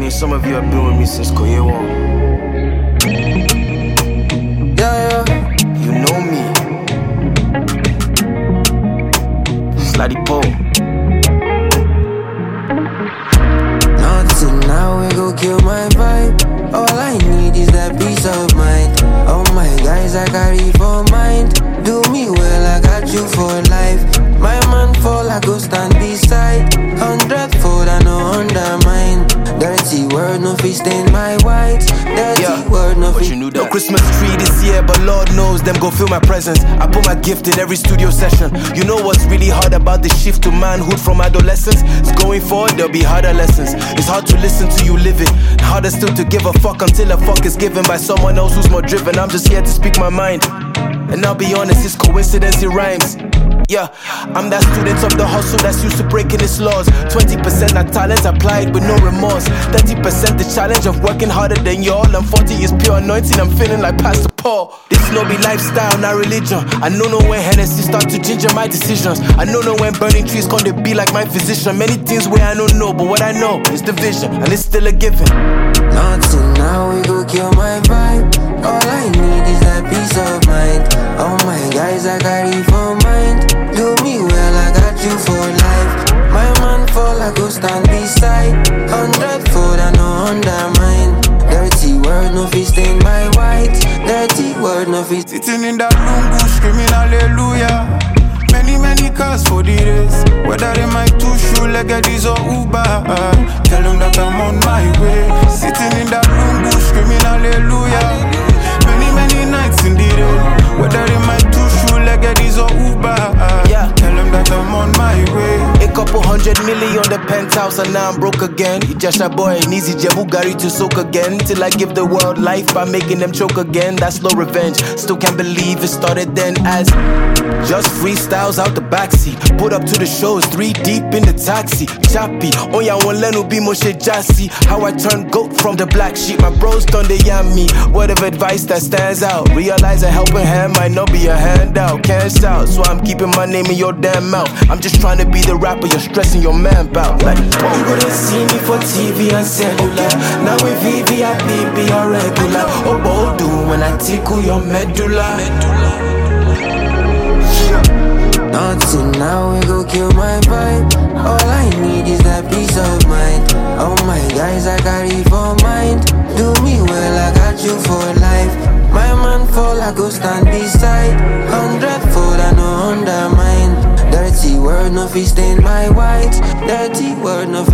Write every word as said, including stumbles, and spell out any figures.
mean, some of you have been with me since Koye one. Yeah, yeah. You know me. Slutty Poe. Nothing now, we go kill my vibe. All I need is that peace of mind. All my guys I carry for mind. Do me well, I got you for life. My man fall, I go stand beside. Hundredfold, I no undermine. Dirty word, no fit stain my white. Dirty Yeah, word, no but fit. you knew that. No Christmas tree this year, but Lord knows them go feel my presence. I put my gift in every studio session. You know what's really hard about the shift to manhood from adolescence? It's going forward, there'll be harder lessons. It's hard to listen to you live it. Harder still to give a fuck until a fuck is given by someone else who's more driven. I'm just here to speak my mind. And I'll be honest, it's coincidence, it rhymes. Yeah, I'm that student of the hustle that's used to breaking its laws. twenty percent that talent applied with no remorse. thirty percent the challenge of working harder than y'all. And forty is pure anointing, I'm feeling like Pastor Paul. This no be lifestyle, not religion. I know no when Hennessy start to ginger my decisions. I know no when burning trees come to be like my physician. Many things where I don't know, but what I know is the vision, and it's still a given. Nothing now, we go kill my vibe. All I need is that peace of mind. All my guys I carry for mind. Do me well, I got you for life. My man fall, I go stand beside. Hundredfold, I no undermine. Dirty word, no fit stain my white. Dirty word, no fit. Sitting in that lungu, screaming hallelujah. Many, many cars for the race. Whether they might two shoe leggedies or Uber. Tell them that I'm on my way. Sitting in that lungu, screaming hallelujah. Many, many nights in the rain. Whether they might two shoe leggedies or Uber. Yeah. Tell them that I'm on my way. A couple hundred million on the penthouse and now I'm broke again. You just a boy, an easy Jebugari to soak again. Till I give the world life by making them choke again. That's no revenge. Still can't believe it started then as just freestyles out the backseat. Put up to the shows, three deep in the taxi. Chappy, on ya one lenu be moshe jassy. How I turned goat from the black sheep. My bros done they yam me. Word of advice that stands out. Realize a helping hand might not be a handout. Can't shout, so I'm keeping my name in your damn mouth. I'm just trying to be the rapper you're stressing your man about. Like, you couldn't see me for T V and cellular. Now with V V I P be your regular. Oh, Bodu when I tickle your medulla. Nothing now, we go kill my vibe. All I need is that peace of mind. All my guys I carry for mind. Do me well, I got you for life. My man fall, I go stand beside. Hundredfold, I no undermine. Dirty word, no fit stain my white. Dirty word, no fit